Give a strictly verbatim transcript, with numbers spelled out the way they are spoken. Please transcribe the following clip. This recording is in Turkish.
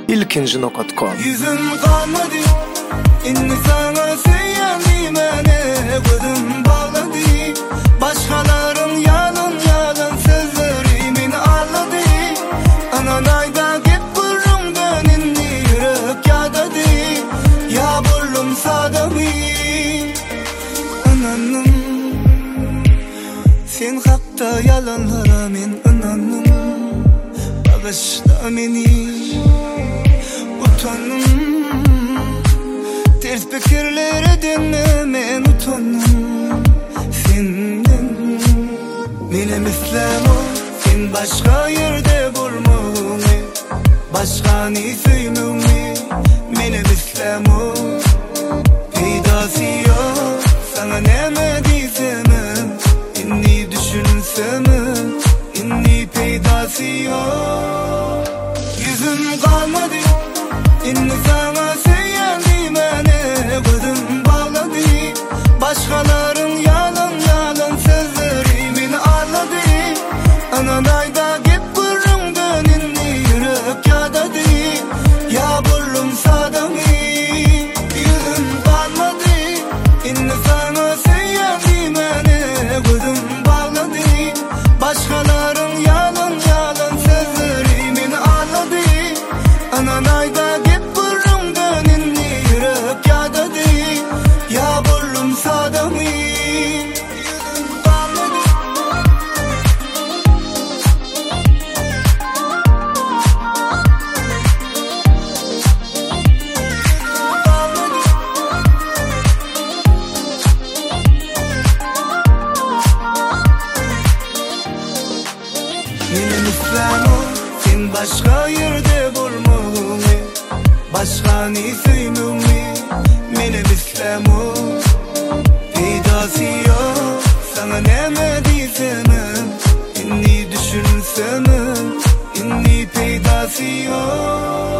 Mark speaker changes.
Speaker 1: ilkinci nokta com.
Speaker 2: Yüzüm kalmadı, inni sana söyledim beni, gözüm bağladı. Başkaların yalın yalın sözlerimin ağladı. Ananayda gep burumdan inni yürek yağdadı. Ya bullum sadamı ananım, sen hakta yalanlara men inandım. Bağışla beni, utandım. Ters fikirlere dinle, men utandım senden. Benim İslam'ım sen başka yerde bulmamı, başka ne söymemi. Benim İslam'ım peydası yok, sana neme diysem, inni düşünsem, inni peydası yok. Yüzüm kalmadı, inni sana söyledim beni, gözüm bağladı. Başkaların yalın yalın sözlerimin ağladı. Ananayda gep burumdan inni yürek yağdadı. Ya bullum sadamı, yüzüm kalmadı, inni sana söyledim beni, gözüm bağladı. Başkaların yalın yalın sözlerimin ağladı. Ananayda gep burumdan inni yürek yağdadı. Ya bullum sadamı, yüzüm kalmadı. Benim İslam'ım sen başka yerde bulmamı, başka ne söymemi. Benim İslam'ım peydası yok, sana neme diysem, inni düşünsem, inni peydası yok.